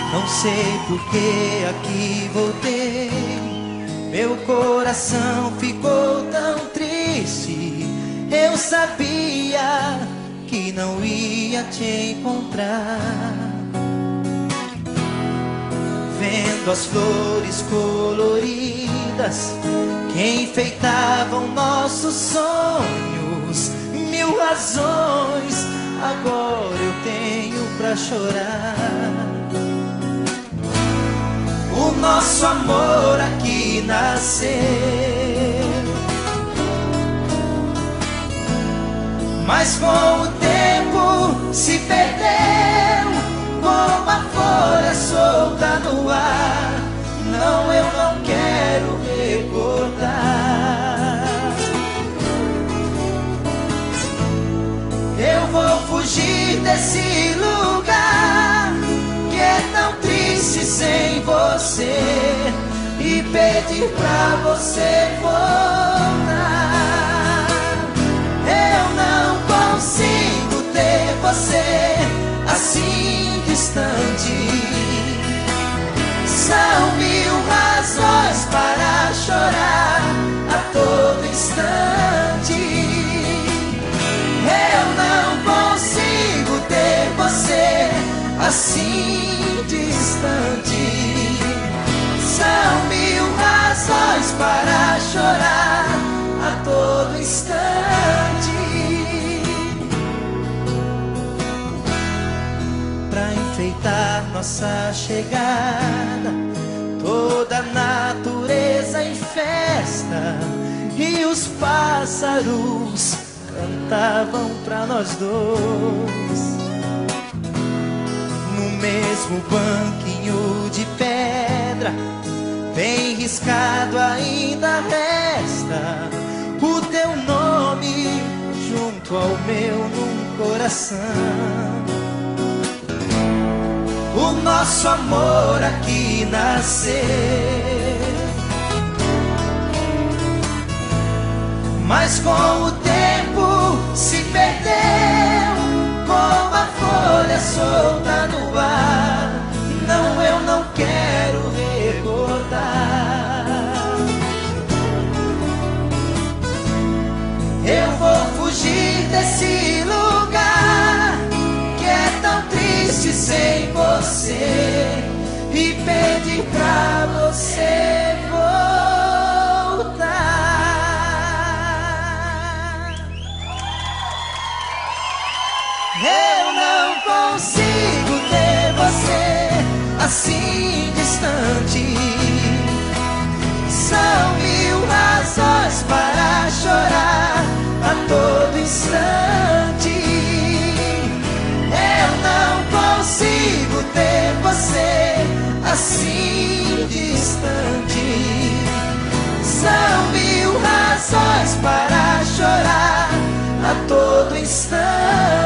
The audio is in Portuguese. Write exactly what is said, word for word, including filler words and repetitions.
Não sei por que aqui voltei, meu coração ficou tão triste. Eu sabia que não ia te encontrar. Vendo as flores coloridas que enfeitavam nossos sonhos, mil razões agora eu tenho pra chorar. O nosso amor aqui nasceu, mas com o tempo se perdeu, como a folha solta no ar. Não, eu não quero recordar. Eu vou fugir desse lugar que é tão triste sem você, e pedir pra você voltar. Eu não consigo ter você assim distante. São mil razões para chorar a todo instante. Eu não consigo ter você assim distante. São mil razões para chorar a todo instante. Pra enfeitar nossa chegada, toda a natureza em festa, e os pássaros cantavam pra nós dois. No mesmo banquinho de pedra, bem riscado ainda resta o teu nome junto ao meu num coração. O nosso amor aqui nasceu, mas com o tempo se perdeu, como a folha solta no ar. Não, eu não quero recordar. Eu vou fugir desse lugar que é tão triste sem você, e pedir pra você voltar. Eu não consigo ter você assim distante. São mil razões para chorar a todo instante. Eu não consigo ter você assim distante. São mil razões para chorar a todo instante.